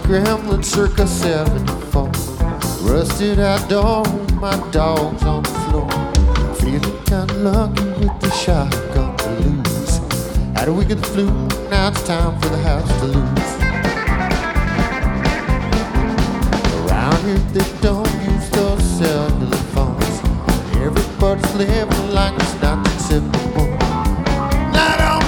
Gremlin circa 74. Rusted out door, my dog's on the floor. Feeling kinda lucky with the shotgun to lose. Had a week of the flu, now it's time for the house to lose. Around here they don't use those cellular phones. Everybody's living like